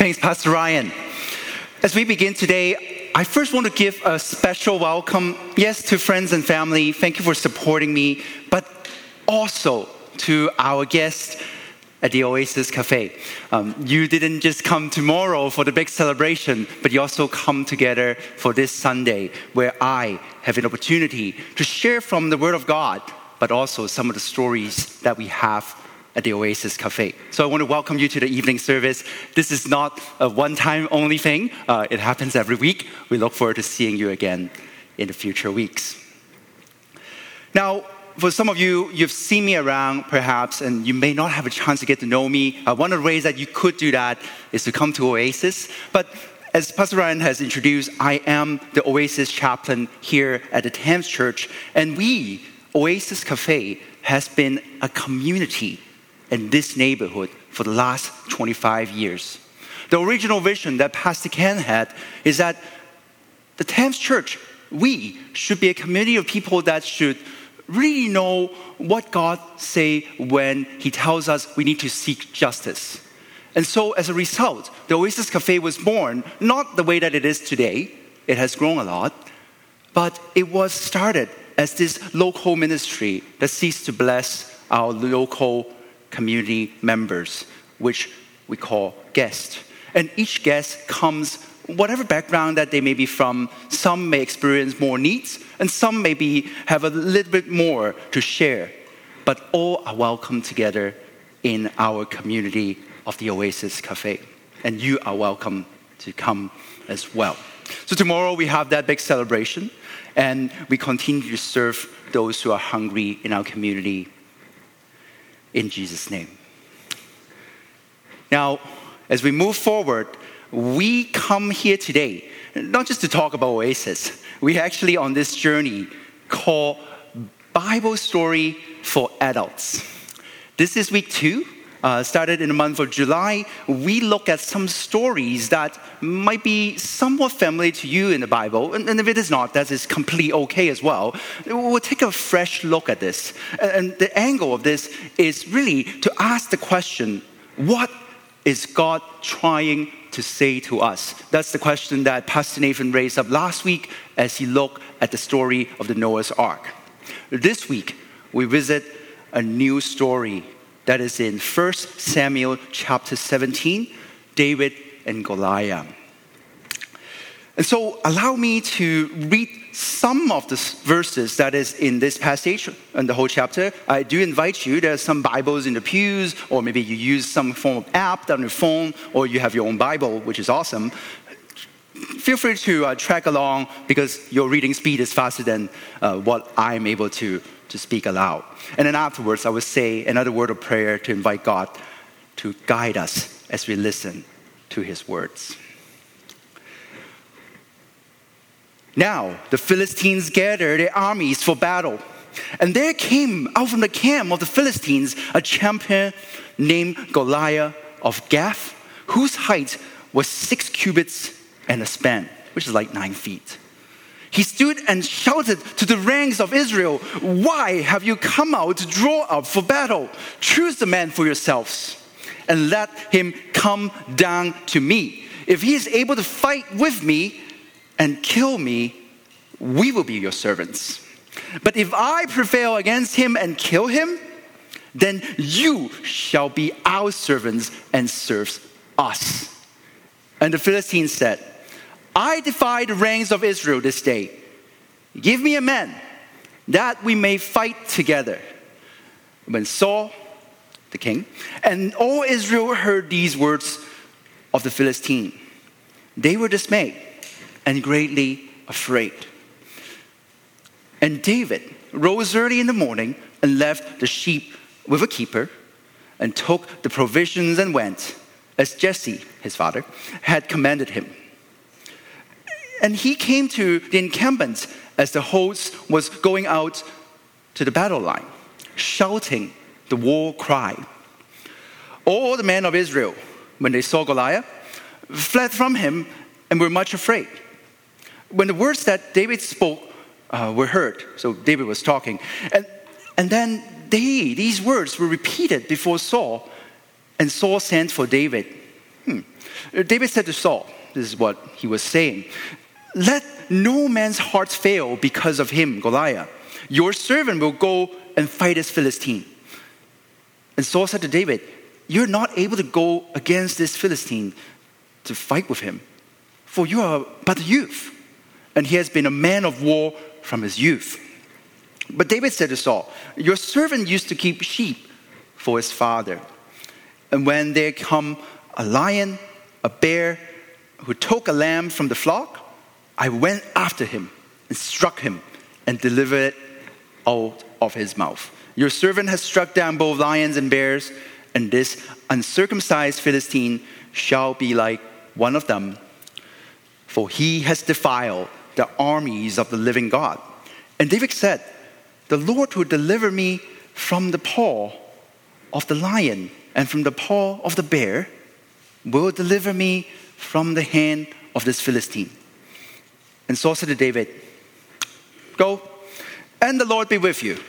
Thanks, Pastor Ryan. As we begin today, I first want to give a special welcome, yes, to friends and family. Thank you for supporting me, but also to our guests at the Oasis Cafe. You didn't just come tomorrow for the big celebration, but you also come together for this Sunday where I have an opportunity to share from the Word of God, but also some of the stories that we have at the Oasis Cafe. So I want to welcome you to the evening service. This is not a one-time only thing. It happens every week. We look forward to seeing you again in the future weeks. Now, for some of you, you've seen me around perhaps, and you may not have a chance to get to know me. One of the ways that you could do that is to come to Oasis. But as Pastor Ryan has introduced, I am the Oasis chaplain here at the Thames Church. And we, Oasis Cafe, has been a community in this neighborhood for the last 25 years. The original vision that Pastor Ken had is that the Thames Church, we should be a community of people that should really know what God say when He tells us we need to seek justice. And so as a result, the Oasis Cafe was born, not the way that it is today. It has grown a lot, but it was started as this local ministry that seeks to bless our local community members, which we call guests. And each guest comes, whatever background that they may be from. Some may experience more needs, and some maybe have a little bit more to share. But all are welcome together in our community of the Oasis Cafe. And you are welcome to come as well. So tomorrow we have that big celebration, and we continue to serve those who are hungry in our community in Jesus' name. Now, as we move forward, we come here today, not just to talk about Oasis. We actually on this journey called Bible Story for Adults. This is week 2. Started in the month of July. We look at some stories that might be somewhat familiar to you in the Bible. And if it is not, that is completely okay as well. We'll take a fresh look at this. And the angle of this is really to ask the question, what is God trying to say to us? That's the question that Pastor Nathan raised up last week as he looked at the story of the Noah's Ark. This week, we visit a new story that is in 1 Samuel chapter 17, David and Goliath. And so allow me to read some of the verses that is in this passage and the whole chapter. I do invite you, there are some Bibles in the pews, or maybe you use some form of app on your phone, or you have your own Bible, which is awesome. Feel free to track along because your reading speed is faster than what I'm able to speak aloud. And then afterwards, I will say another word of prayer to invite God to guide us as we listen to His words. Now, the Philistines gathered their armies for battle. And there came out from the camp of the Philistines a champion named Goliath of Gath, whose height was 6 cubits and a span, which is like 9 feet. He stood and shouted to the ranks of Israel, "Why have you come out to draw up for battle? Choose the man for yourselves, and let him come down to me. If he is able to fight with me and kill me, we will be your servants. But if I prevail against him and kill him, then you shall be our servants and serve us." And the Philistines said, "I defy the ranks of Israel this day. Give me a man that we may fight together." When Saul, the king, and all Israel heard these words of the Philistine, they were dismayed and greatly afraid. And David rose early in the morning and left the sheep with a keeper and took the provisions and went, as Jesse, his father, had commanded him. And he came to the encampment as the host was going out to the battle line, shouting the war cry. All the men of Israel, when they saw Goliath, fled from him and were much afraid. When the words that David spoke were heard, so David was talking, and then these words were repeated before Saul, and Saul sent for David. David said to Saul, this is what he was saying, "Let no man's heart fail because of him, Goliath. Your servant will go and fight this Philistine." And Saul said to David, "You're not able to go against this Philistine to fight with him, for you are but a youth, and he has been a man of war from his youth." But David said to Saul, "Your servant used to keep sheep for his father. And when there come a lion, a bear, who took a lamb from the flock, I went after him and struck him and delivered it out of his mouth. Your servant has struck down both lions and bears, and this uncircumcised Philistine shall be like one of them, for he has defiled the armies of the living God." And David said, "The Lord who delivered me from the paw of the lion and from the paw of the bear will deliver me from the hand of this Philistine." And Saul said to David, "Go, and the Lord be with you."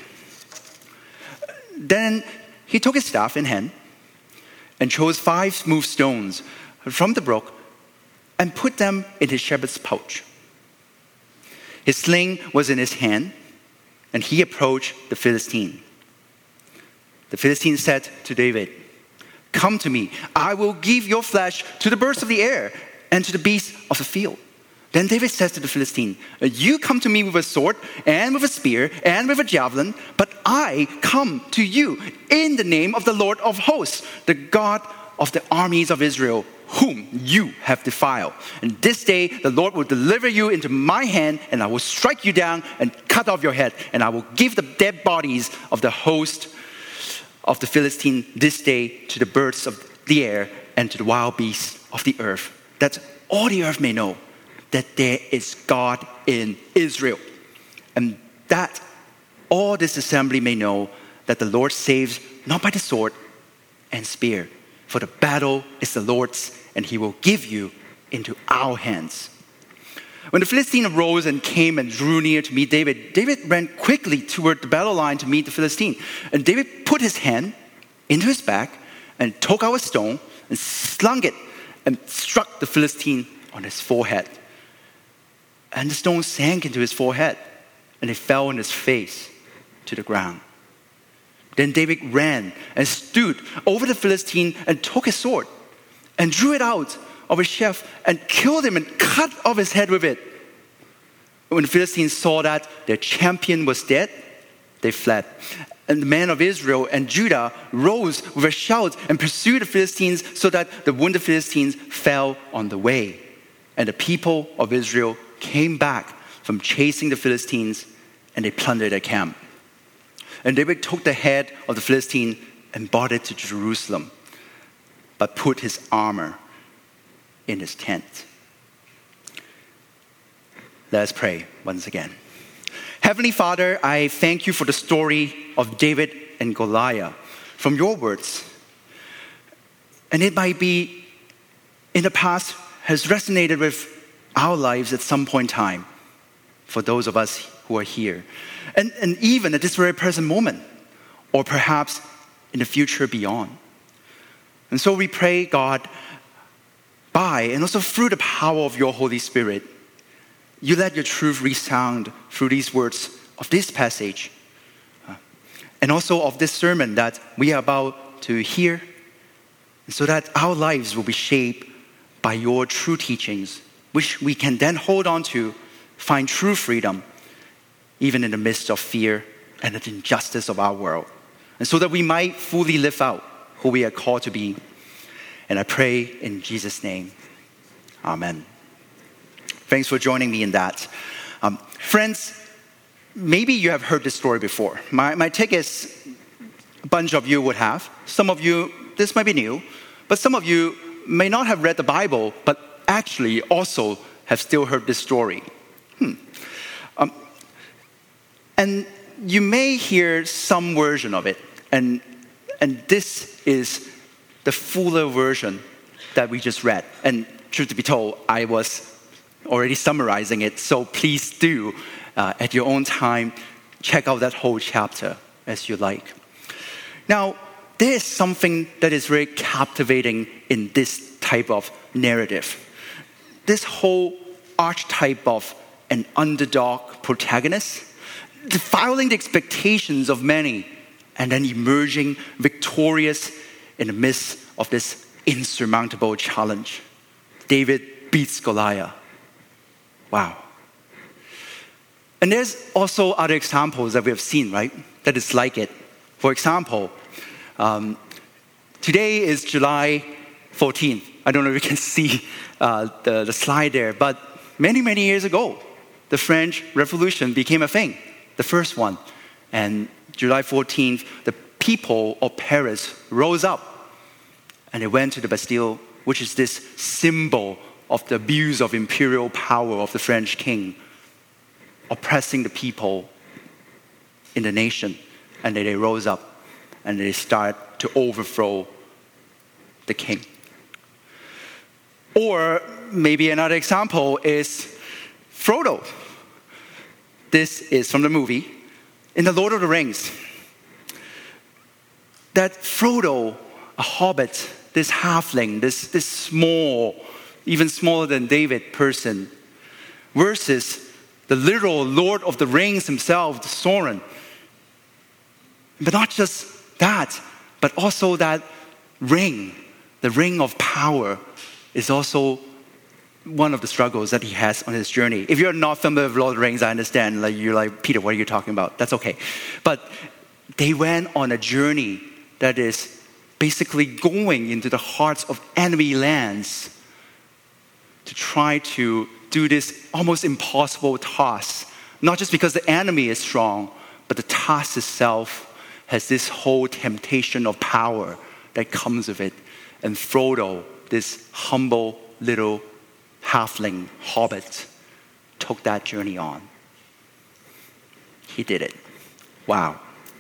Then he took his staff in hand and chose 5 smooth stones from the brook and put them in his shepherd's pouch. His sling was in his hand, and he approached the Philistine. The Philistine said to David, "Come to me, I will give your flesh to the birds of the air and to the beasts of the field." Then David says to the Philistine, "You come to me with a sword and with a spear and with a javelin, but I come to you in the name of the Lord of hosts, the God of the armies of Israel, whom you have defiled. And this day the Lord will deliver you into my hand, and I will strike you down and cut off your head, and I will give the dead bodies of the host of the Philistine this day to the birds of the air and to the wild beasts of the earth, that all the earth may know that there is God in Israel, and that all this assembly may know that the Lord saves not by the sword and spear, for the battle is the Lord's, and he will give you into our hands." When the Philistine arose and came and drew near to meet David, David ran quickly toward the battle line to meet the Philistine. And David put his hand into his back and took out a stone and slung it and struck the Philistine on his forehead. And the stone sank into his forehead, and it fell on his face to the ground. Then David ran and stood over the Philistine and took his sword and drew it out of his sheath and killed him and cut off his head with it. When the Philistines saw that their champion was dead, they fled. And the men of Israel and Judah rose with a shout and pursued the Philistines, so that the wounded Philistines fell on the way. And the people of Israel came back from chasing the Philistines, and they plundered their camp. And David took the head of the Philistine and brought it to Jerusalem, but put his armor in his tent. Let us pray once again. Heavenly Father, I thank you for the story of David and Goliath from your words. And it might be in the past has resonated with our lives at some point in time for those of us who are here. And even at this very present moment, or perhaps in the future beyond. And so we pray, God, by and also through the power of your Holy Spirit, you let your truth resound through these words of this passage, and also of this sermon that we are about to hear, so that our lives will be shaped by your true teachings, which we can then hold on to, find true freedom, even in the midst of fear and the injustice of our world, and so that we might fully live out who we are called to be. And I pray in Jesus' name, amen. Thanks for joining me in that. Friends, maybe you have heard this story before. My take is a bunch of you would have. Some of you, this might be new, but some of you may not have read the Bible, but actually also have still heard this story. And you may hear some version of it, and this is the fuller version that we just read. And truth to be told, I was already summarizing it, so please do, at your own time, check out that whole chapter as you like. Now, there is something that is very captivating in this type type of narrative. This whole archetype of an underdog protagonist, defiling the expectations of many, and then emerging victorious in the midst of this insurmountable challenge. David beats Goliath. Wow. And there's also other examples that we have seen, right? That is like it. For example, today is July 14th. I don't know if you can see the slide there, but many, many years ago, the French Revolution became a thing, the first one. And July 14th, the people of Paris rose up and they went to the Bastille, which is this symbol of the abuse of imperial power of the French king, oppressing the people in the nation. And they rose up and they start to overthrow the king. Or maybe another example is Frodo. This is from the movie. In The Lord of the Rings, that Frodo, a hobbit, this halfling, this small, even smaller than David person, versus the literal Lord of the Rings himself, Sauron. But not just that, but also that ring, the ring of power, is also one of the struggles that he has on his journey. If you're not familiar with Lord of the Rings, I understand. Like you're like, Peter, what are you talking about? That's okay. But they went on a journey that is basically going into the hearts of enemy lands to try to do this almost impossible task. Not just because the enemy is strong, but the task itself has this whole temptation of power that comes with it. And Frodo, this humble little halfling hobbit, took that journey on. He did it. Wow.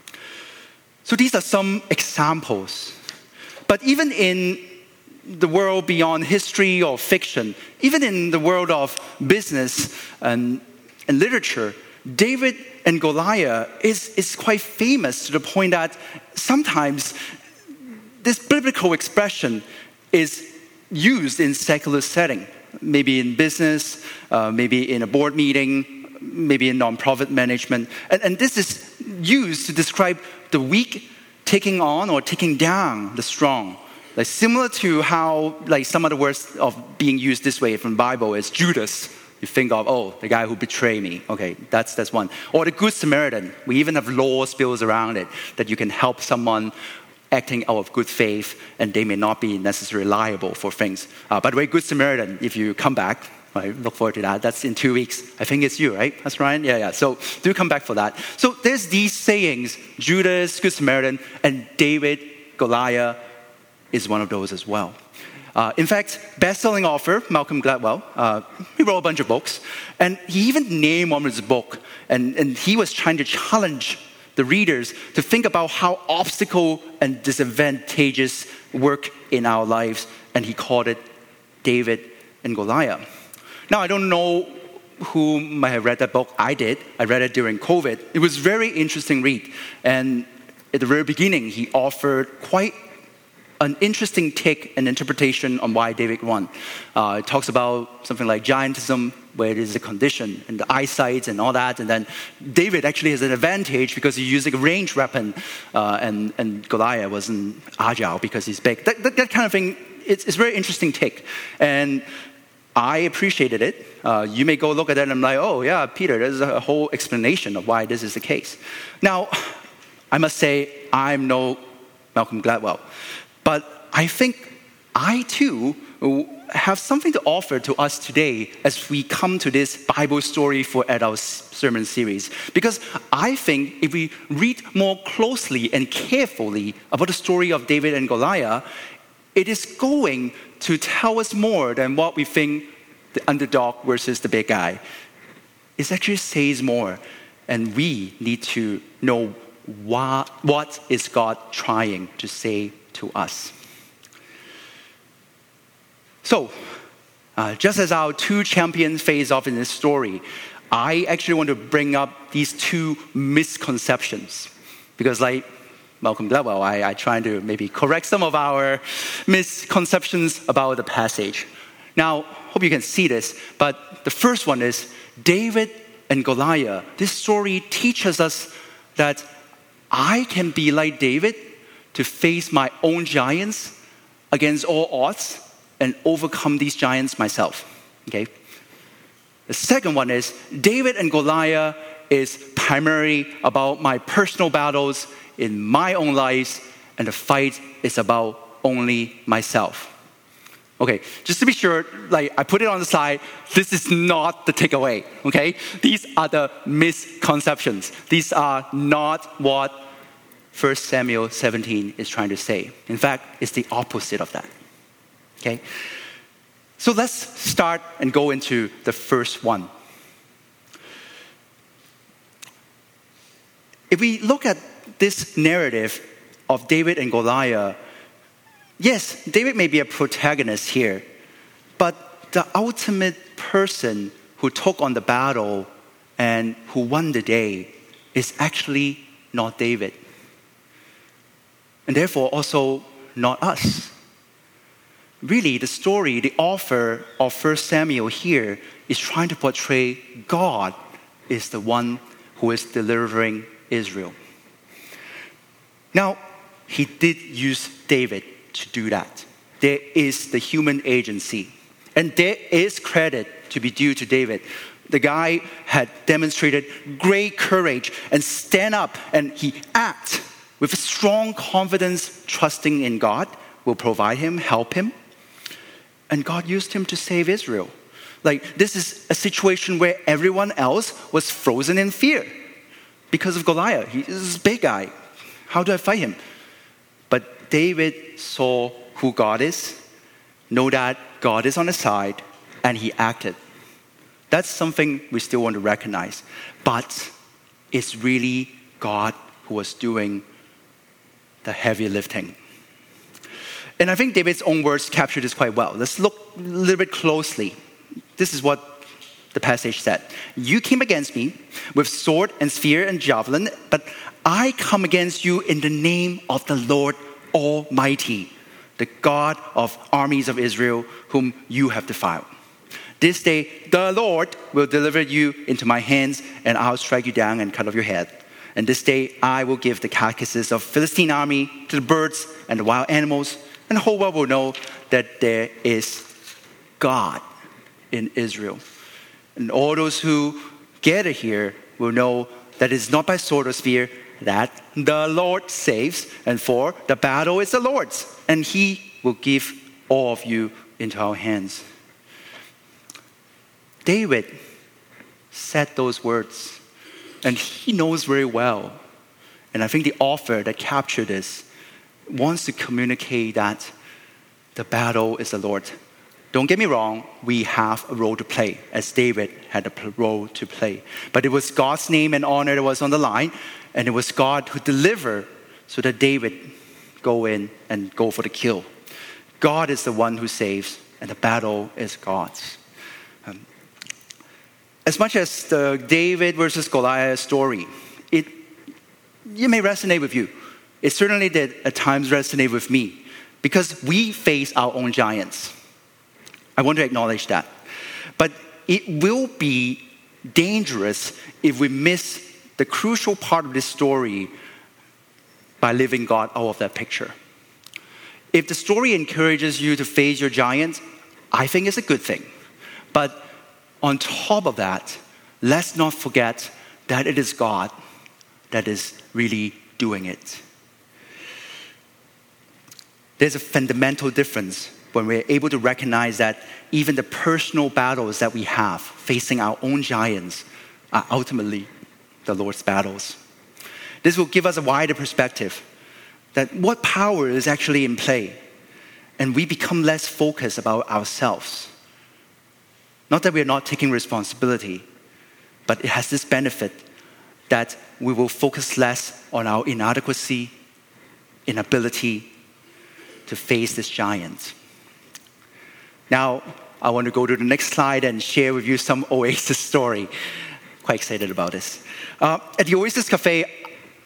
So these are some examples. But even in the world beyond history or fiction, even in the world of business and literature, David and Goliath is quite famous to the point that sometimes this biblical expression is used in secular setting. Maybe in business, maybe in a board meeting, maybe in nonprofit management. And this is used to describe the weak taking on or taking down the strong. Like similar to how like some of the words of being used this way from the Bible is Judas. You think of, the guy who betrayed me. Okay, that's one. Or the Good Samaritan. We even have laws built around it that you can help someone acting out of good faith, and they may not be necessarily liable for things. By the way, Good Samaritan, if you come back, right, look forward to that. That's in 2 weeks. I think it's you, right? That's Ryan? Yeah. So do come back for that. So there's these sayings, Judas, Good Samaritan, and David, Goliath is one of those as well. In fact, best-selling author, Malcolm Gladwell, he wrote a bunch of books, and he even named one of his book, and he was trying to challenge the readers to think about how obstacle and disadvantages work in our lives, and he called it David and Goliath. Now, I don't know who might have read that book. I did. I read it during COVID. It was a very interesting read, and at the very beginning, he offered quite an interesting take and interpretation on why David won. It talks about something like giantism, where it is a condition, and the eyesight and all that. And then David actually has an advantage because he used a ranged weapon, and Goliath wasn't agile because he's big. That kind of thing, it's a very interesting take. And I appreciated it. You may go look at it and I'm like, oh yeah, Peter, there's a whole explanation of why this is the case. Now, I must say, I'm no Malcolm Gladwell. But I think I too have something to offer to us today as we come to this Bible story for adults sermon series. Because I think if we read more closely and carefully about the story of David and Goliath, it is going to tell us more than what we think the underdog versus the big guy. It actually says more. And we need to know what is God trying to say to us. So, just as our two champions face off in this story, I actually want to bring up these two misconceptions. Because like Malcolm Gladwell, I try to maybe correct some of our misconceptions about the passage. Now, hope you can see this, but the first one is David and Goliath. This story teaches us that I can be like David to face my own giants against all odds and overcome these giants myself. Okay? The second one is David and Goliath is primarily about my personal battles in my own life, and the fight is about only myself. Okay, just to be sure, like I put it on the side, this is not the takeaway, okay? These are the misconceptions. These are not what 1 Samuel 17 is trying to say. In fact, it's the opposite of that, okay? So let's start and go into the first one. If we look at this narrative of David and Goliath, yes, David may be a protagonist here, but the ultimate person who took on the battle and who won the day is actually not David. And therefore also not us. Really, the story, the author of 1 Samuel here is trying to portray God is the one who is delivering Israel. Now, he did use David to do that. There is the human agency. And there is credit to be due to David. The guy had demonstrated great courage and stand up, and he acted with a strong confidence, trusting in God will provide him, help him. And God used him to save Israel. Like, this is a situation where everyone else was frozen in fear because of Goliath. He's this big guy. How do I fight him? But David saw who God is, know that God is on his side, and he acted. That's something we still want to recognize. But it's really God who was doing the heavy lifting. And I think David's own words capture this quite well. Let's look a little bit closely. This is what the passage said. You came against me with sword and spear and javelin, but I come against you in the name of the Lord Almighty, the God of armies of Israel, whom you have defiled. This day, the Lord will deliver you into my hands, and I'll strike you down and cut off your head. And this day, I will give the carcasses of Philistine army to the birds and the wild animals, and the whole world will know that there is God in Israel. And all those who gather here will know that it is not by sword or spear that the Lord saves, and for the battle is the Lord's, and he will give all of you into our hands. David said those words, and he knows very well. And I think the author that captured this wants to communicate that the battle is the Lord's. Don't get me wrong, we have a role to play, as David had a role to play. But it was God's name and honor that was on the line, and it was God who delivered so that David go in and go for the kill. God is the one who saves, and the battle is God's. As much as the David versus Goliath story, it may resonate with you. It certainly did at times resonate with me, because we face our own giants. I want to acknowledge that. But it will be dangerous if we miss the crucial part of this story by leaving God out of that picture. If the story encourages you to face your giants, I think it's a good thing. But on top of that, let's not forget that it is God that is really doing it. There's a fundamental difference when we're able to recognize that even the personal battles that we have facing our own giants are ultimately the Lord's battles. This will give us a wider perspective that what power is actually in play, and we become less focused about ourselves. Not that we're not taking responsibility, but it has this benefit that we will focus less on our inadequacy, inability to face this giant. Now, I want to go to the next slide and share with you some Oasis story. Quite excited about this. At the Oasis Cafe,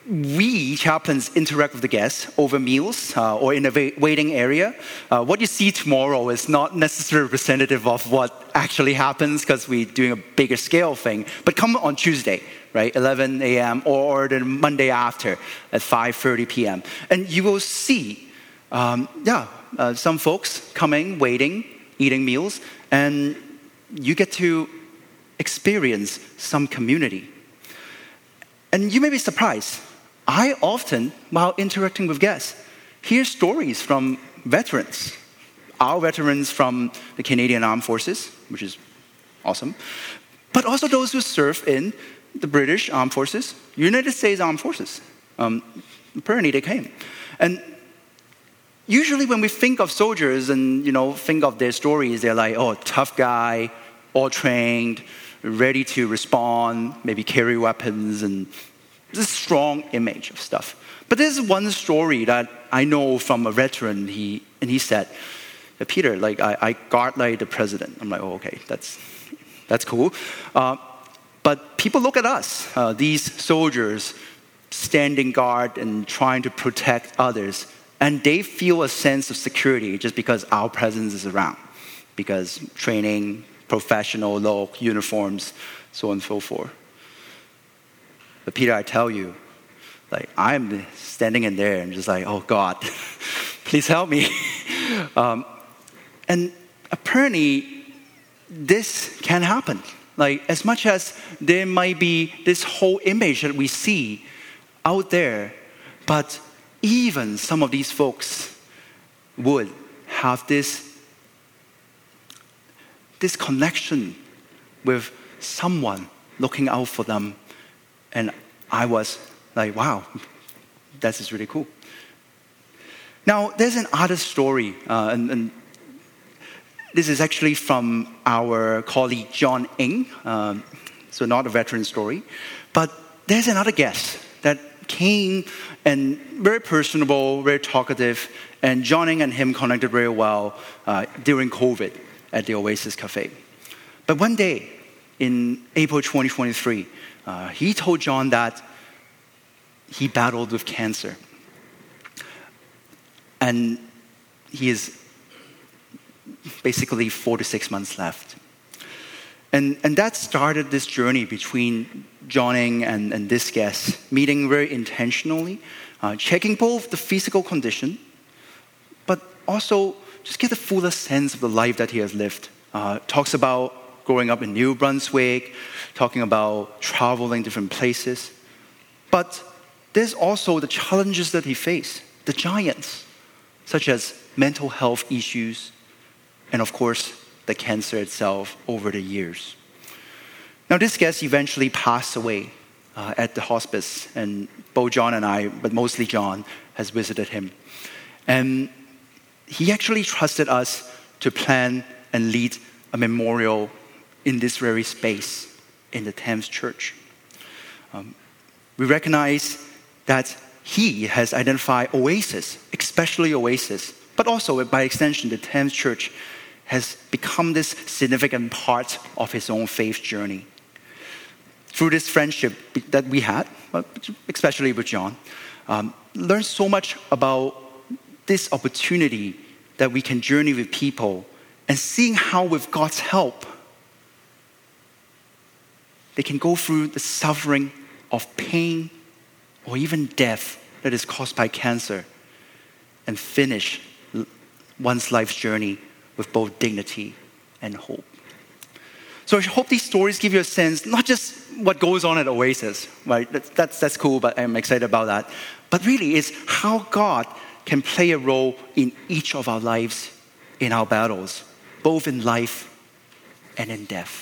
we chaplains interact with the guests over meals or in a waiting area. What you see tomorrow is not necessarily representative of what actually happens because we're doing a bigger scale thing. But come on Tuesday, right, 11 a.m. or the Monday after at 5:30 p.m. And you will see, some folks coming, waiting, eating meals, and you get to experience some community. And you may be surprised. I often, while interacting with guests, hear stories from veterans. Our veterans from the Canadian Armed Forces, which is awesome, but also those who serve in the British Armed Forces, United States Armed Forces. Apparently they came. And usually when we think of soldiers and, think of their stories, they're like, oh, tough guy, all trained, ready to respond, maybe carry weapons, and this strong image of stuff. But there's one story that I know from a veteran. He said, Peter, I guard like the president. I'm like, oh, okay, that's cool. But people look at us, these soldiers standing guard and trying to protect others, and they feel a sense of security just because our presence is around, because training, professional look, uniforms, so on and so forth. But Peter, I tell you, I'm standing in there and just like, oh God, please help me. And apparently, this can happen. As much as there might be this whole image that we see out there, but even some of these folks would have this connection with someone looking out for them. And I was like, wow, that is really cool. Now, there's another story, and this is actually from our colleague John Ng, so not a veteran story. But there's another guest that came and very personable, very talkative, and John Ng and him connected very well during COVID at the Oasis Cafe. But one day, in April 2023, he told John that he battled with cancer. And he is basically 4 to 6 months left. And that started this journey between John Ng and this guest, meeting very intentionally, checking both the physical condition, but also just get a fuller sense of the life that he has lived. Talks about growing up in New Brunswick, talking about traveling different places. But there's also the challenges that he faced, the giants, such as mental health issues, and of course, the cancer itself over the years. Now, this guest eventually passed away at the hospice, and both John and I, but mostly John, has visited him. And he actually trusted us to plan and lead a memorial in this very space in the Thames Church. We recognize that he has identified Oasis, especially Oasis, but also by extension, the Thames Church has become this significant part of his own faith journey. Through this friendship that we had, especially with John, learned so much about this opportunity that we can journey with people and seeing how with God's help, they can go through the suffering of pain or even death that is caused by cancer and finish one's life's journey with both dignity and hope. So I hope these stories give you a sense, not just what goes on at Oasis, right? That's cool, but I'm excited about that. But really is how God can play a role in each of our lives, in our battles, both in life and in death.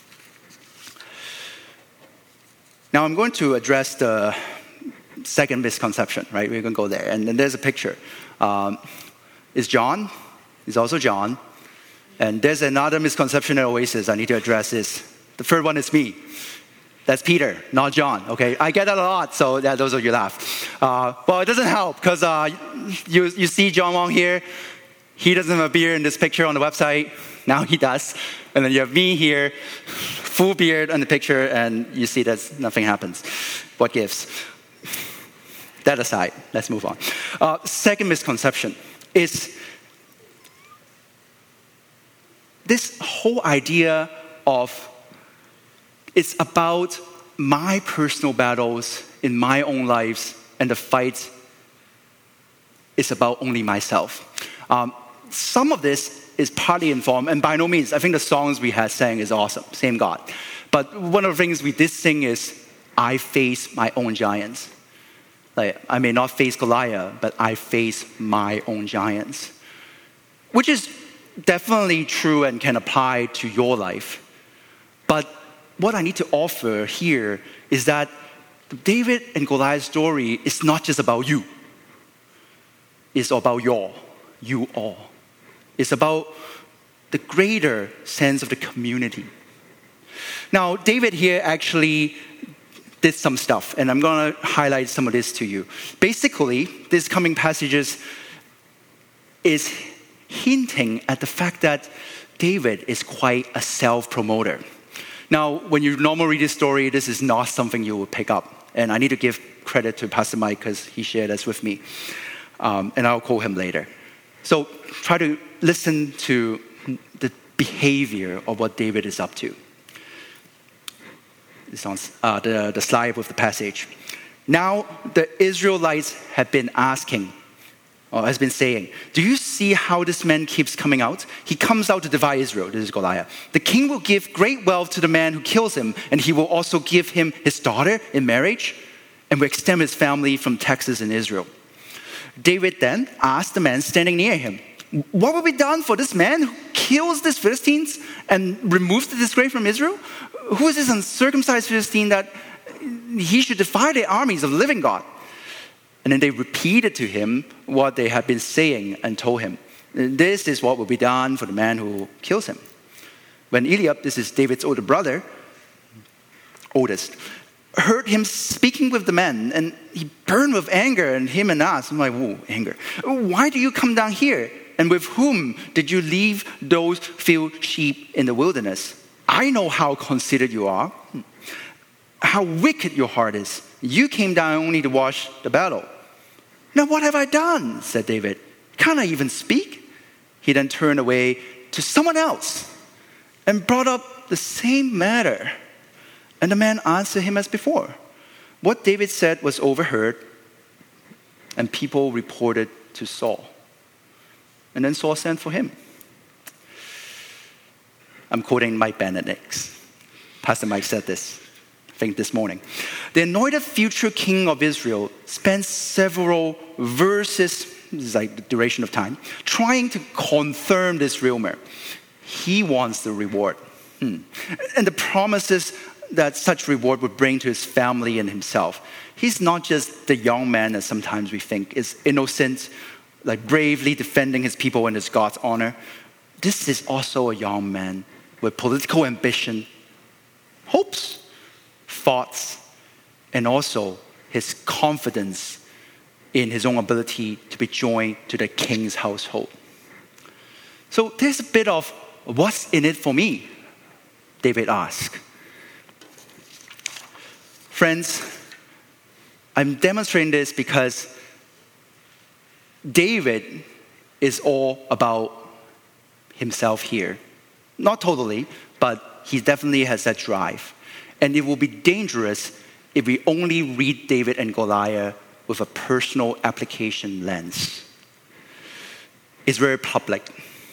Now I'm going to address the second misconception, right? We're going to go there. And then there's a picture. Is John? Is also John. And there's another misconception at Oasis I need to address is, the third one is me. That's Peter, not John, okay? I get that a lot, so yeah, those of you laugh. Well, it doesn't help, because you see John Wong here. He doesn't have a beard in this picture on the website. Now he does. And then you have me here, full beard on the picture, and you see that nothing happens. What gives? that aside, let's move on. Second misconception is this whole idea of it's about my personal battles in my own lives, and the fight is about only myself. Some of this is partly informed, and by no means, I think the songs we had sang is awesome, same God. But one of the things we did sing is, I face my own giants. Like, I may not face Goliath, but I face my own giants. Which is definitely true and can apply to your life. But what I need to offer here is that the David and Goliath story is not just about you. It's about you all. It's about the greater sense of the community. Now, David here actually did some stuff, and I'm going to highlight some of this to you. Basically, this coming passages is hinting at the fact that David is quite a self-promoter. Now, when you normally read this story, this is not something you will pick up. And I need to give credit to Pastor Mike because he shared this with me. And I'll call him later. So try to listen to the behavior of what David is up to. It's on the slide with the passage. Now the Israelites have been asking, or has been saying, do you see how this man keeps coming out? He comes out to divide Israel. This is Goliath. The king will give great wealth to the man who kills him, and he will also give him his daughter in marriage, and will extend his family from Texas in Israel. David then asked the man standing near him, what will be done for this man who kills these Philistines and removes the disgrace from Israel? Who is this uncircumcised Philistine that he should defy the armies of the living God? And then they repeated to him what they had been saying and told him. This is what will be done for the man who kills him. When Eliab, this is David's older brother, oldest, heard him speaking with the men, and he burned with anger, and him and us, I'm like, whoa, anger. Why do you come down here? And with whom did you leave those few sheep in the wilderness? I know how conceited you are, how wicked your heart is. You came down only to watch the battle. Now what have I done? Said David. Can't I even speak? He then turned away to someone else and brought up the same matter. And the man answered him as before. What David said was overheard, and people reported to Saul. And then Saul sent for him. I'm quoting Mike Benedict. Pastor Mike said this, I think this morning. The anointed future king of Israel spent several verses, this is like the duration of time, trying to confirm this rumor. He wants the reward. And the promises that such reward would bring to his family and himself. He's not just the young man that sometimes we think is innocent, like bravely defending his people and his God's honor. This is also a young man with political ambition, hopes, thoughts, and also his confidence in his own ability to be joined to the king's household. So there's a bit of what's in it for me, David asked. Friends, I'm demonstrating this because David is all about himself here. Not totally, but he definitely has that drive. And it will be dangerous if we only read David and Goliath with a personal application lens. It's very public.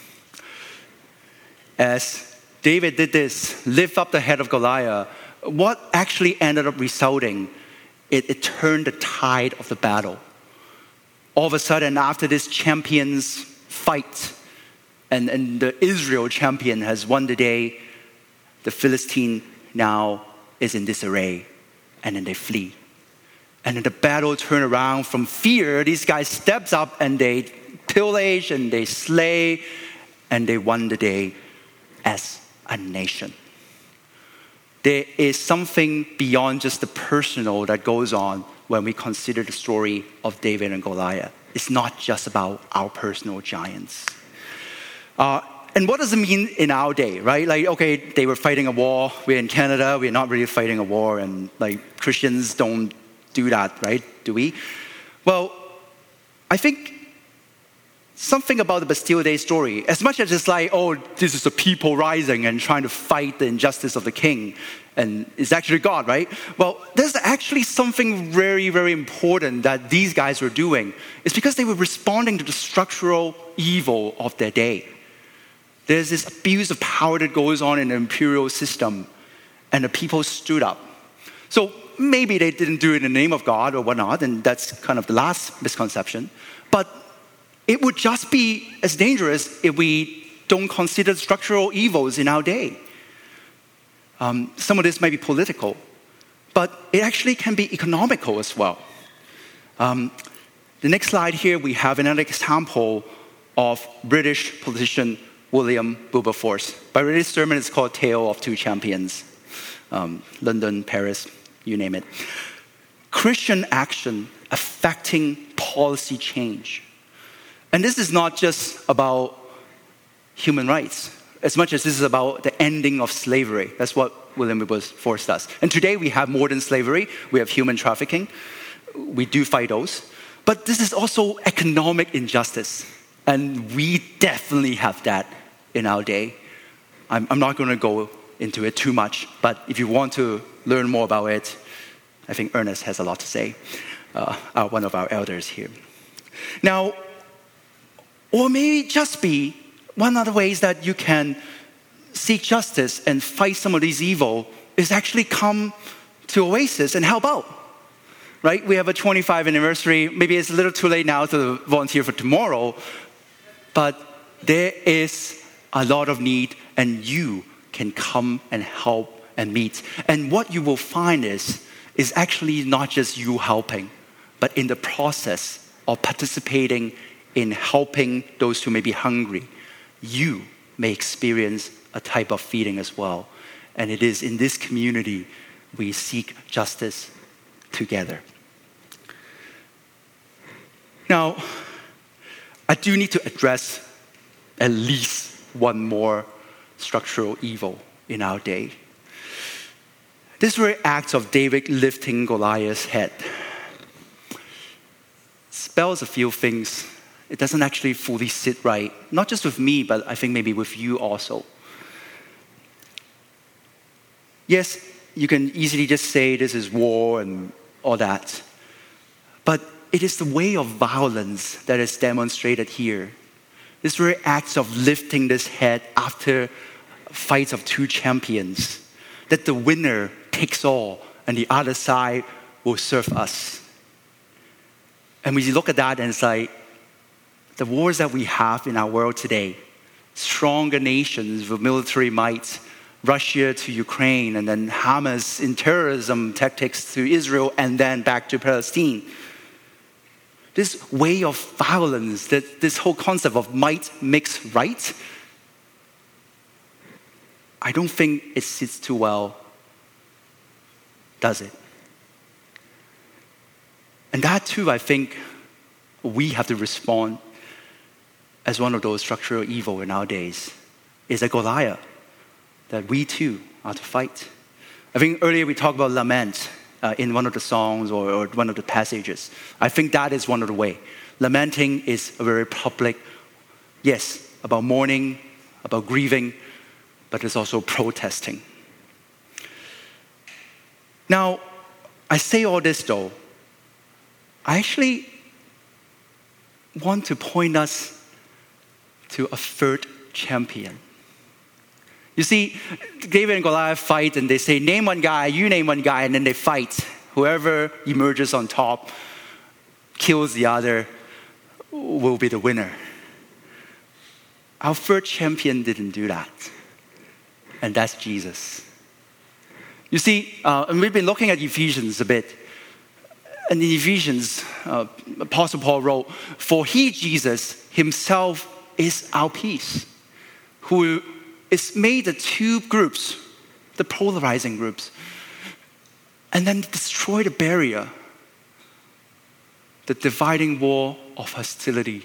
As David did this, lift up the head of Goliath, what actually ended up resulting, it turned the tide of the battle. All of a sudden, after this champions fight, and the Israel champion has won the day, the Philistine now is in disarray, and then they flee. And then the battle turned around from fear. These guys steps up and they pillage and they slay, and they won the day as a nation. There is something beyond just the personal that goes on when we consider the story of David and Goliath. It's not just about our personal giants. And what does it mean in our day, right? Like, okay, they were fighting a war. We're in Canada. We're not really fighting a war. And like Christians don't do that, right? Do we? Well, I think something about the Bastille Day story, as much as it's like, oh, this is the people rising and trying to fight the injustice of the king, and it's actually God, right? Well, there's actually something very, very important that these guys were doing. It's because they were responding to the structural evil of their day. There's this abuse of power that goes on in the imperial system, and the people stood up. So maybe they didn't do it in the name of God or whatnot, and that's kind of the last misconception. But it would just be as dangerous if we don't consider structural evils in our day. Some of this may be political, but it actually can be economical as well. The next slide here, we have another example of British politician William Wilberforce. By the way, this sermon is called Tale of Two Champions. London, Paris, you name it. Christian action affecting policy change. And this is not just about human rights, as much as this is about the ending of slavery. That's what William Wilberforce does. And today we have modern slavery, we have human trafficking, we do fight those. But this is also economic injustice. And we definitely have that in our day. I'm not going to go into it too much, but if you want to learn more about it, I think Ernest has a lot to say, one of our elders here. Now, or maybe just be one of the ways that you can seek justice and fight some of these evil is actually come to Oasis and help out. Right? We have a 25th anniversary. Maybe it's a little too late now to volunteer for tomorrow, but there is a lot of need, and you can come and help and meet. And what you will find is actually not just you helping, but in the process of participating in helping those who may be hungry, you may experience a type of feeding as well. And it is in this community we seek justice together. Now, I do need to address at least one more structural evil in our day. This very act of David lifting Goliath's head spells a few things. It doesn't actually fully sit right, not just with me, but I think maybe with you also. Yes, you can easily just say this is war and all that, but it is the way of violence that is demonstrated here. This very act of lifting this head after fights of two champions, that the winner takes all and the other side will serve us. And we look at that and it's like, the wars that we have in our world today, stronger nations with military might, Russia to Ukraine, and then Hamas in terrorism tactics to Israel, and then back to Palestine. This way of violence, this whole concept of might makes right, I don't think it sits too well, does it? And that too, I think, we have to respond as one of those structural evil in our days, is a Goliath that we too are to fight. I think earlier we talked about lament in one of the songs or one of the passages. I think that is one of the ways. Lamenting is a very public, yes, about mourning, about grieving, but it's also protesting. Now, I say all this though, I actually want to point us to a third champion. You see, David and Goliath fight and they say, name one guy, you name one guy, and then they fight. Whoever emerges on top, kills the other, will be the winner. Our third champion didn't do that. And that's Jesus. You see, and we've been looking at Ephesians a bit. And in Ephesians, Apostle Paul wrote, for he, Jesus, himself is our peace, who is made the two groups, the polarizing groups, and then destroy the barrier, the dividing wall of hostility.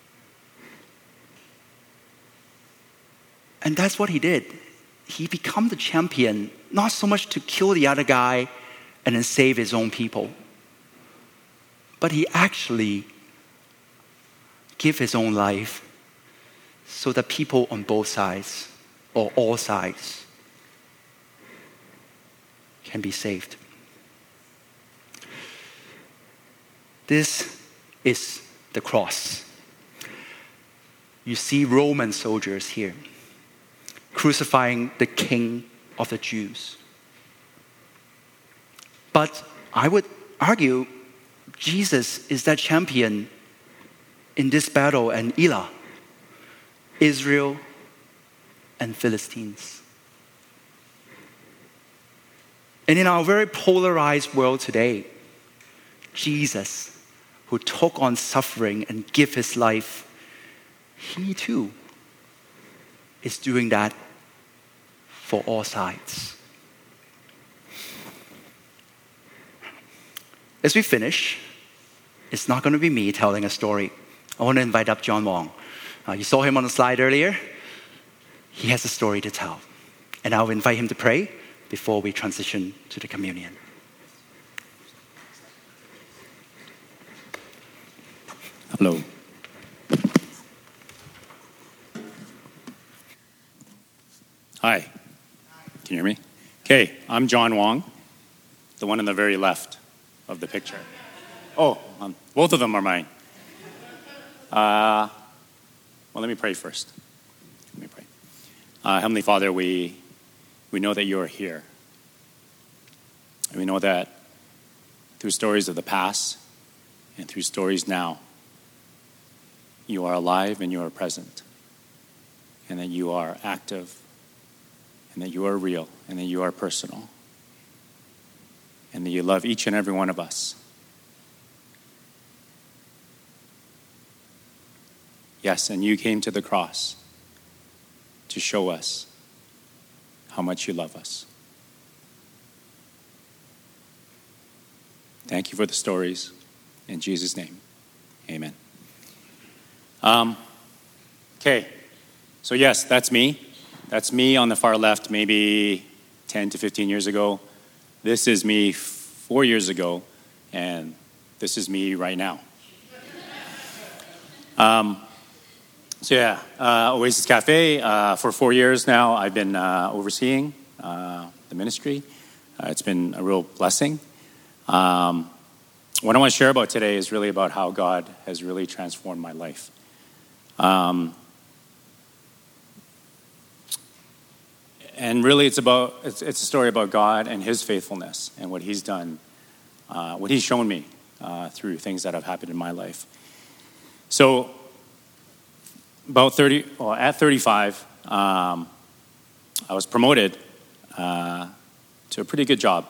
And that's what he did. He became the champion, not so much to kill the other guy and then save his own people, but he actually gave his own life so that people on both sides, or all sides, can be saved. This is the cross. You see Roman soldiers here crucifying the King of the Jews. But I would argue Jesus is that champion in this battle and Elah, Israel and Philistines. And in our very polarized world today, Jesus, who took on suffering and gave his life, he too is doing that for all sides. As we finish, it's not going to be me telling a story. I want to invite up John Wong. You saw him on the slide earlier. He has a story to tell. And I'll invite him to pray before we transition to the communion. Hello. Hi. Can you hear me? Okay, I'm John Wong, the one on the very left of the picture. Oh, both of them are mine. Well, let me pray first. Let me pray. Heavenly Father, we know that you are here. And we know that through stories of the past and through stories now, you are alive and you are present. And that you are active. And that you are real. And that you are personal. And that you love each and every one of us. Yes, and you came to the cross to show us how much you love us. Thank you for the stories. In Jesus' name, amen. Okay, so yes, that's me. That's me on the far left, maybe 10 to 15 years ago. This is me 4 years ago, and this is me right now. Oasis Cafe, for 4 years now, I've been overseeing the ministry. It's been a real blessing. What I want to share about today is really about how God has really transformed my life. And really it's a story about God and his faithfulness and what he's done, what he's shown me through things that have happened in my life. So at 35, I was promoted to a pretty good job.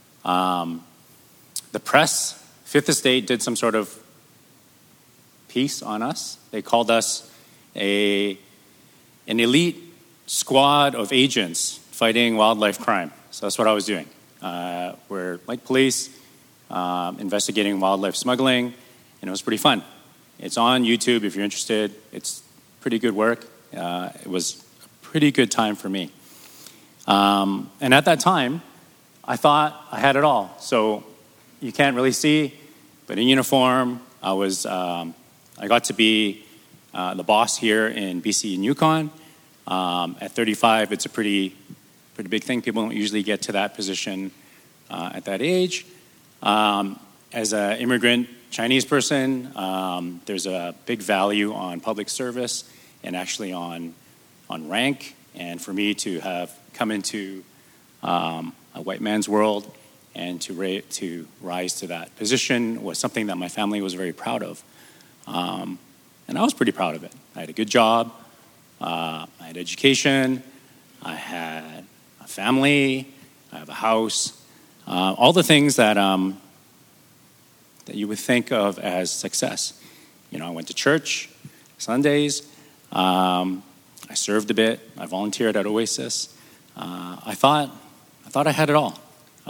The press, Fifth Estate, did some sort of piece on us. They called us an elite squad of agents fighting wildlife crime. So that's what I was doing. We're like police, investigating wildlife smuggling, and it was pretty fun. It's on YouTube if you're interested. It's pretty good work. It was a pretty good time for me. And at that time, I thought I had it all. So you can't really see, but in uniform, I got to be the boss here in BC and Yukon. At 35, it's a pretty big thing. People don't usually get to that position at that age. As an immigrant Chinese person, there's a big value on public service and actually on rank. And for me to have come into a white man's world and to rise to that position was something that my family was very proud of. And I was pretty proud of it. I had a good job. I had education. I had a family. I have a house. All the things that you would think of as success. You know, I went to church Sundays. I served a bit. I volunteered at Oasis. I thought I had it all.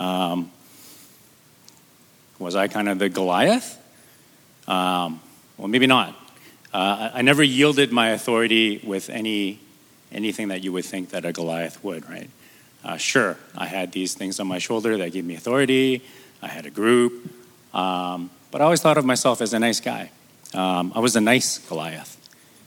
Was I kind of the Goliath? Well, maybe not. I never yielded my authority with anything that you would think that a Goliath would, right? Sure, I had these things on my shoulder that gave me authority. I had a group. But but I always thought of myself as a nice guy. I was a nice Goliath.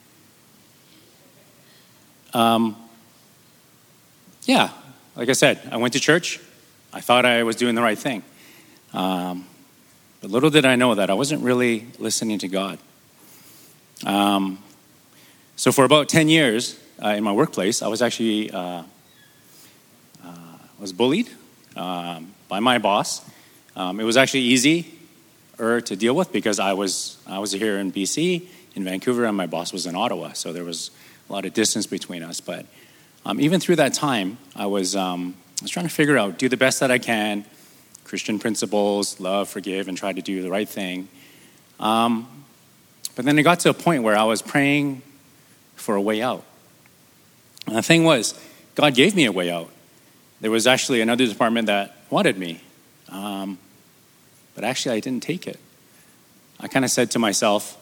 Yeah, like I said, I went to church. I thought I was doing the right thing. But little did I know that I wasn't really listening to God. So for about 10 years in my workplace, I was actually was bullied by my boss. It was actually easier to deal with because I was here in BC, in Vancouver, and my boss was in Ottawa. So there was a lot of distance between us. But even through that time, I was trying to figure out, do the best that I can, Christian principles, love, forgive, and try to do the right thing. But then it got to a point where I was praying for a way out. And the thing was, God gave me a way out. There was actually another department that wanted me. But actually, I didn't take it. I kind of said to myself,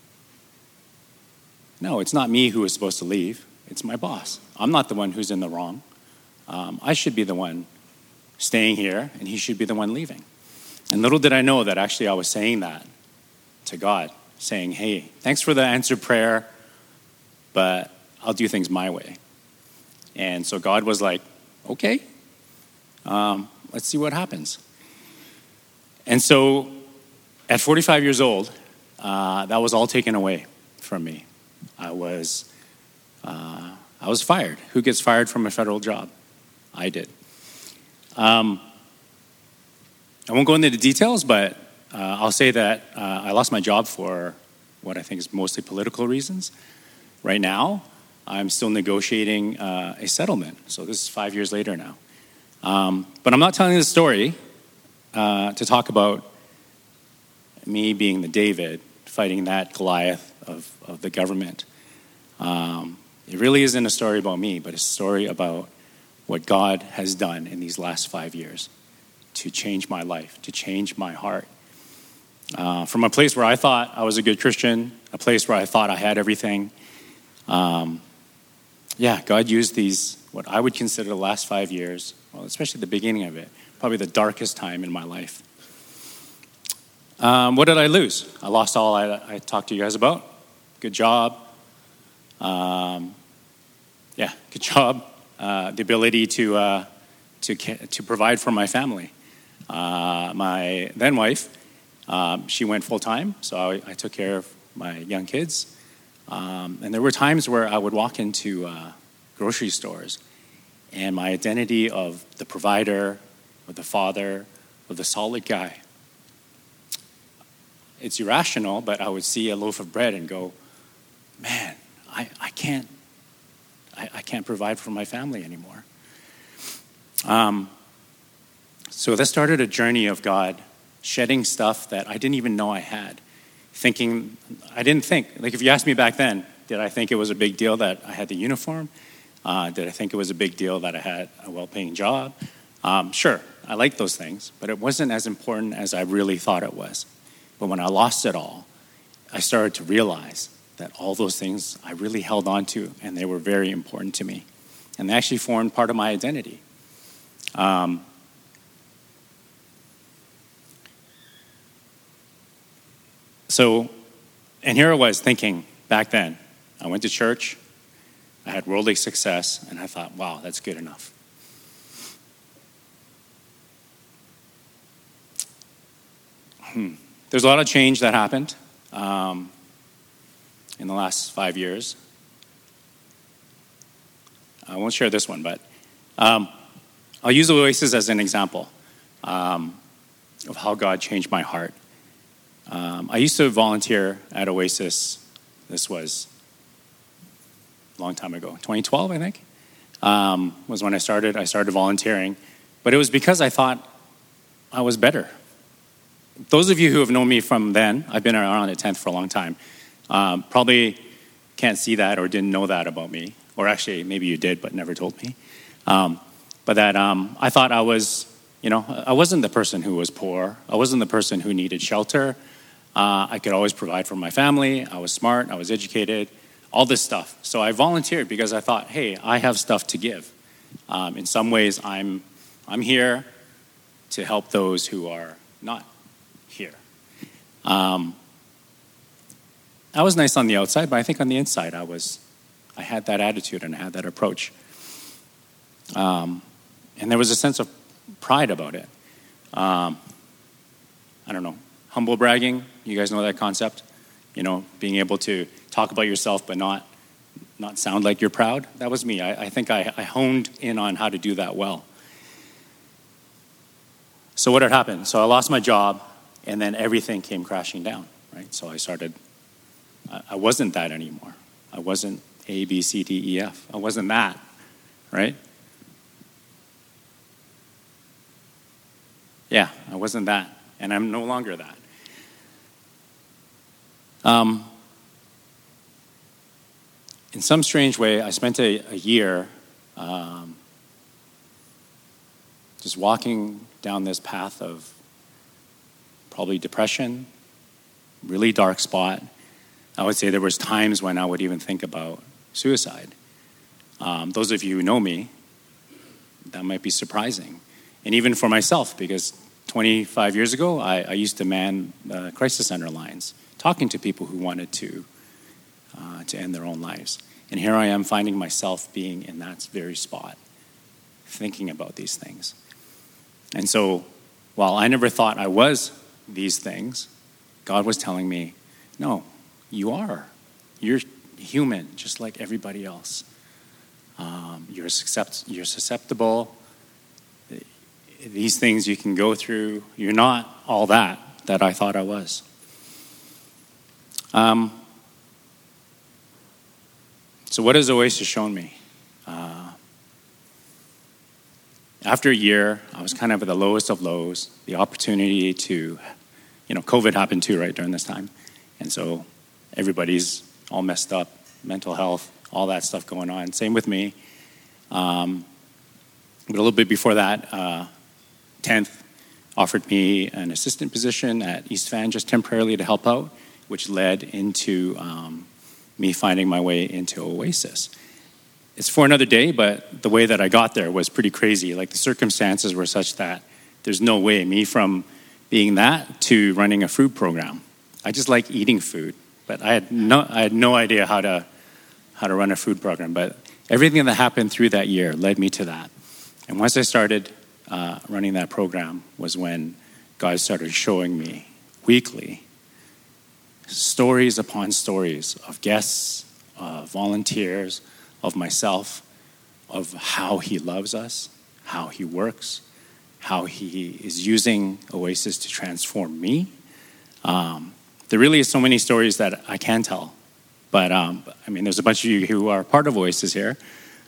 no, it's not me who is supposed to leave. It's my boss. I'm not the one who's in the wrong. I should be the one staying here, and he should be the one leaving. And little did I know that actually I was saying that to God, saying, hey, thanks for the answered prayer, but I'll do things my way. And so God was like, okay, let's see what happens. And so at 45 years old, that was all taken away from me. I was fired. Who gets fired from a federal job? I did. I won't go into the details, but I'll say that I lost my job for what I think is mostly political reasons. Right now, I'm still negotiating a settlement. So this is 5 years later now. But I'm not telling this story to talk about me being the David fighting that Goliath of the government. It really isn't a story about me, but a story about what God has done in these last 5 years to change my life, to change my heart. From a place where I thought I was a good Christian, a place where I thought I had everything. God used these, what I would consider the last 5 years, well, especially the beginning of it, probably the darkest time in my life. What did I lose? I lost all I talked to you guys about. Good job. Good job. The ability to provide for my family. My then wife, she went full time, so I took care of my young kids. And there were times where I would walk into grocery stores, and my identity of the provider, of the father, of the solid guy. It's irrational, but I would see a loaf of bread and go, man, I can't provide for my family anymore. So that started a journey of God shedding stuff that I didn't even know I had. Like if you asked me back then, did I think it was a big deal that I had the uniform? Did I think it was a big deal that I had a well-paying job? Sure, I liked those things, but it wasn't as important as I really thought it was. But when I lost it all, I started to realize that all those things I really held on to, and they were very important to me. And they actually formed part of my identity. And here I was thinking back then, I went to church, I had worldly success, and I thought, wow, that's good enough. There's a lot of change that happened in the last 5 years. I won't share this one, but I'll use Oasis as an example of how God changed my heart. I used to volunteer at Oasis. This was a long time ago, 2012, I think, was when I started. I started volunteering, but it was because I thought I was better. Those of you who have known me from then, I've been around at 10th for a long time, probably can't see that or didn't know that about me. Or actually, maybe you did, but never told me. But that I thought I was, I wasn't the person who was poor. I wasn't the person who needed shelter. I could always provide for my family. I was smart. I was educated. All this stuff. So I volunteered because I thought, hey, I have stuff to give. In some ways, I'm here to help those who are not here. I was nice on the outside, but I think on the inside I had that attitude and I had that approach. And there was a sense of pride about it. I don't know, humble bragging. You guys know that concept? Being able to talk about yourself but not sound like you're proud. That was me. I think I honed in on how to do that well. So what had happened? So I lost my job, and then everything came crashing down, right? So I wasn't that anymore. I wasn't A, B, C, D, E, F. I wasn't that, right? Yeah, I wasn't that, and I'm no longer that. In some strange way, I spent a year just walking down this path of probably depression, really dark spot. I would say there was times when I would even think about suicide. Those of you who know me, that might be surprising. And even for myself, because 25 years ago, I used to man crisis center lines, talking to people who wanted to end their own lives. And here I am finding myself being in that very spot, thinking about these things. And so, while I never thought I was these things, God was telling me, no, you are. You're human, just like everybody else. You're susceptible. These things you can go through. You're not all that I thought I was. So what has Oasis shown me? After a year, I was kind of at the lowest of lows. The opportunity to, COVID happened too, right, during this time. And so everybody's all messed up, mental health, all that stuff going on. Same with me. But a little bit before that, 10th offered me an assistant position at East Van just temporarily to help out, which led into me finding my way into Oasis. It's for another day, but the way that I got there was pretty crazy. Like the circumstances were such that there's no way me from being that to running a food program. I just like eating food, but I had no idea how to run a food program. But everything that happened through that year led me to that. And once I started running that program was when God started showing me weekly stories upon stories of guests, of volunteers, of myself, of how he loves us, how he works, how he is using Oasis to transform me. There really is so many stories that I can tell. But, there's a bunch of you who are part of Oasis here.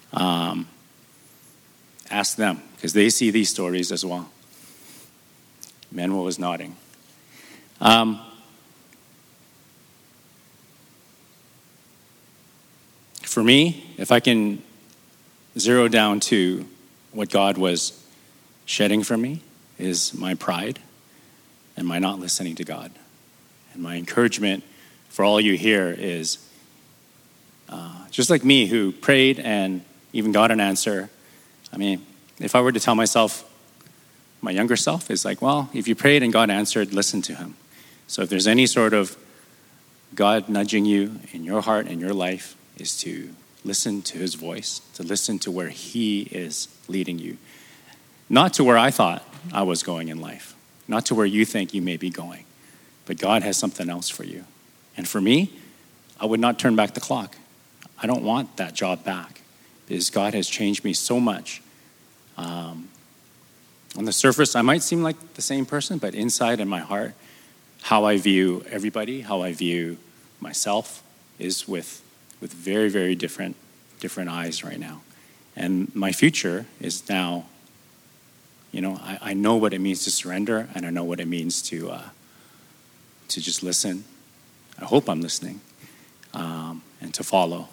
Ask them, because they see these stories as well. Manuel was nodding. For me, if I can zero down to what God was shedding from me, is my pride and my not listening to God. And my encouragement for all you here is, just like me who prayed and even got an answer, if I were to tell myself, my younger self is like, well, if you prayed and God answered, listen to him. So if there's any sort of God nudging you in your heart and your life, is to listen to his voice, to listen to where he is leading you. Not to where I thought I was going in life, not to where you think you may be going, but God has something else for you. And for me, I would not turn back the clock. I don't want that job back because God has changed me so much. On the surface, I might seem like the same person, but inside in my heart, how I view everybody, how I view myself is with very, very different eyes right now. And my future is now, I know what it means to surrender, and I know what it means to just listen. I hope I'm listening, and to follow.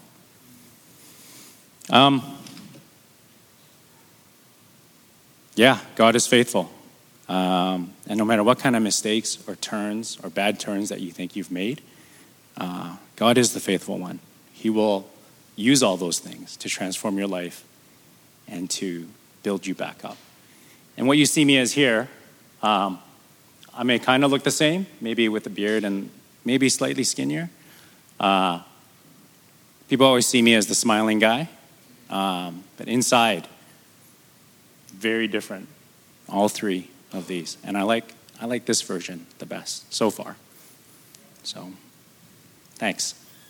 Yeah, God is faithful. And no matter what kind of mistakes or turns or bad turns that you think you've made, God is the faithful one. He will use all those things to transform your life and to build you back up. And what you see me as here, I may kind of look the same, maybe with a beard and maybe slightly skinnier. People always see me as the smiling guy, but inside, very different. All three of these, and I like this version the best so far. So, thanks.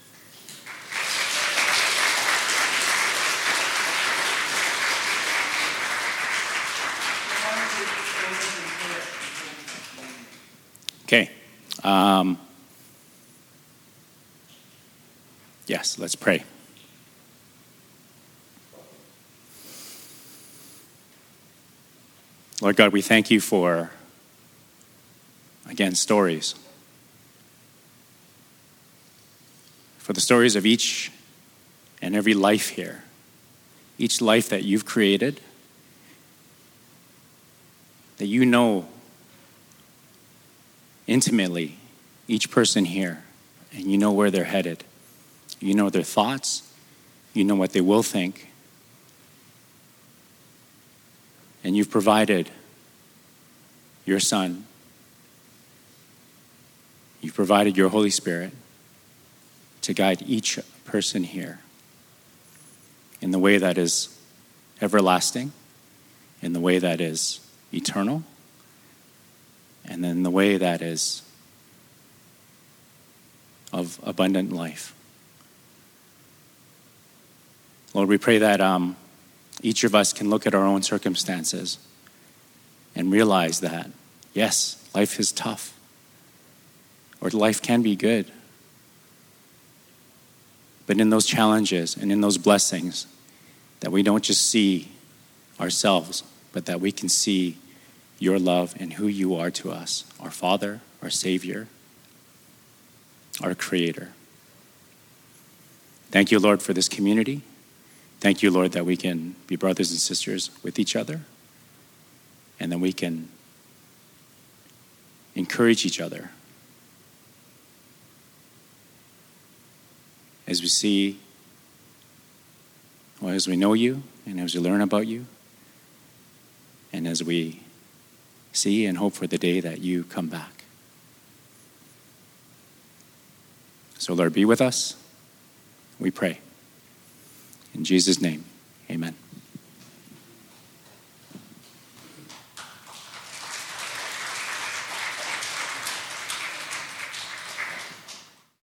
Okay. Yes, let's pray. Lord God, we thank you for, again, stories. For the stories of each and every life here. Each life that you've created, that you know intimately each person here, and you know where they're headed. You know their thoughts. You know what they will think. And you've provided your Son. You've provided your Holy Spirit to guide each person here in the way that is everlasting, in the way that is eternal, and in the way that is of abundant life. Lord, we pray that each of us can look at our own circumstances and realize that, yes, life is tough, or life can be good. But in those challenges and in those blessings, that we don't just see ourselves, but that we can see your love and who you are to us, our Father, our Savior, our Creator. Thank you, Lord, for this community. Thank you, Lord, that we can be brothers and sisters with each other, and that we can encourage each other as we see, well, as we know you, and as we learn about you, and as we see and hope for the day that you come back. So, Lord, be with us, we pray. In Jesus' name.